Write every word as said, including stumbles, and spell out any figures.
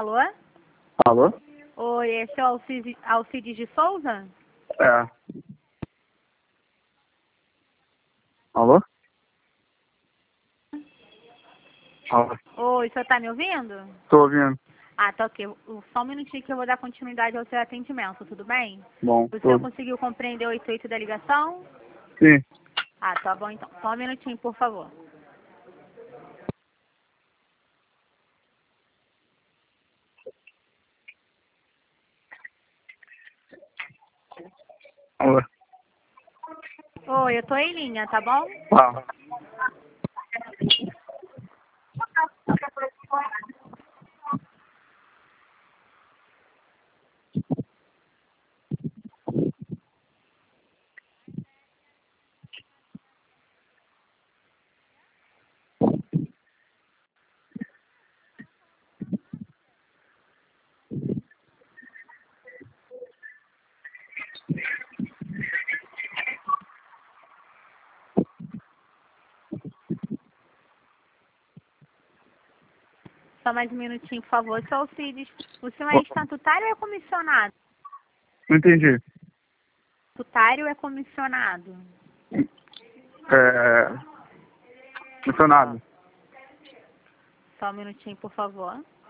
Alô? Alô? Oi, esse é o Alcides, Alcides de Souza? É. Alô? Alô? Oi, o senhor tá me ouvindo? Tô ouvindo. Ah, tá ok. Só um minutinho que eu vou dar continuidade ao seu atendimento, tudo bem? Bom, O senhor tudo. conseguiu compreender o intuito da ligação? Sim. Ah, tá bom então. Só um minutinho, por favor. Alô? Oi, eu tô em linha, tá bom? Tá. Só mais um minutinho, por favor. Seu Alcides, o senhor é estatutário ou é comissionado? Não entendi. Estatutário ou é comissionado? É... Funcionário. Só um minutinho, por favor.